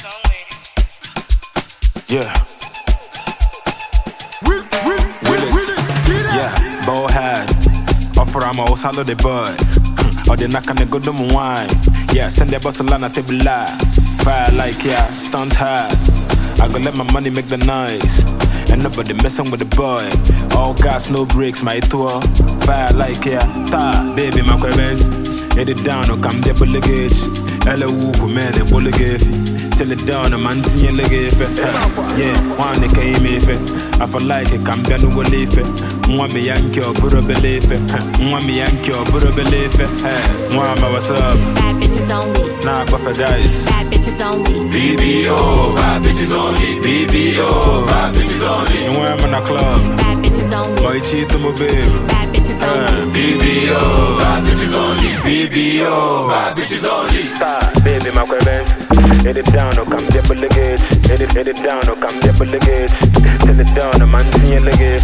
Yeah. Willis. Yeah. Ball head. Offer I'm all salad the bird. Or the knock on the good wine. Yeah, send the bottle on a table light. Fire like yeah, stunt hard. I go let my money make the noise. And nobody messing with the boy. All gas, no brakes, my tour. Fire like yeah, ta, baby, my quavens. Hit it down, or come double luggage. Hello, man, and bullet. Tell it down, a man, see a yeah, one came if it. I feel like it, come down to a leaf. Want me Yankee or put a belief. Want me Yankee or put a belief. Want my what's up? Bad bitches only. Nah, but for guys. Bad bitches only. BBO, bad bitches only. BBO, bad bitches only. And when I'm in a club, bad bitches only. Boy, cheat to my babe. Bad bitches only. BBO, bad bitches only. BBO, bad bitches only. Baby, my quavens. Hit it down, or come double luggage. Hit it down, or come double luggage. Tell it down, a man see a luggage.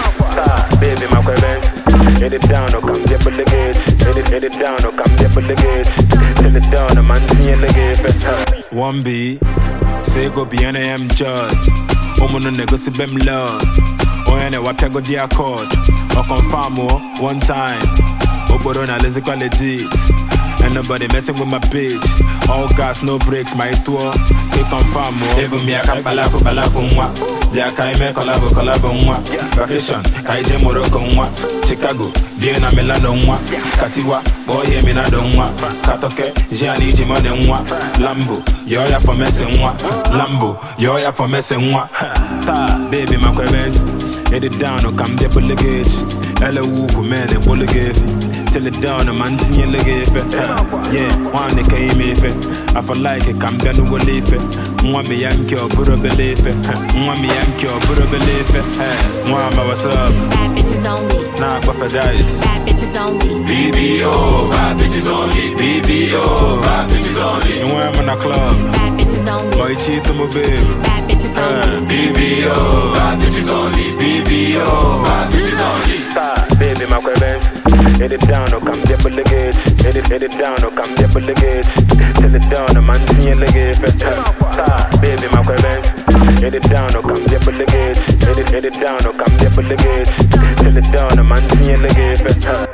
Baby, my quavens. Hit it down, or come double luggage. Hit it down, or come double luggage. Tell it down, a man see a luggage. 1B, say go be an AM judge. Omono negosi bem love. Oyane wapego di accord. Or confirm one time. Oboro na lazy legit. And nobody messing with my bitch. All gas, no brakes, my tour. They confirm more. Even me, I can't balaku mwa. Dia kai me collabo mwa. Vacation, kai je Morocco mwa. Chicago, bien na Milano mwa. Katiwa, boy me na don mwa. Katoke, jiani jimone mwa. Lambo, yo ya for messing mwa. Lambo, yo ya for messing mwa. Ta, baby, my quavens. Hit it down, or come double luggage. Hello, man, and bullet. Tell it down, a man see a luggage. Yeah, one came if it. I feel like it, come down to a leaf. Want me Yankee or put a belief. Want me Yankee or put a belief. Want my what's up? Bad bitches only. Nah, but for guys. Bad bitches only. BBO, bad bitches only. BBO, bad bitches only. And when I'm in a club, bad bitches only. Boy, cheat to my babe. Bad bitches only. BBO, bad bitches only. BBO, bad bitches only. Baby, my quavens. Hit it down, or come double luggage. Hit it down, or come double luggage. Tell it down, a man see a luggage. Baby, my quavens. Hit it down, or come double luggage. Hit it down, or come double luggage. Tell it down, a man see a luggage.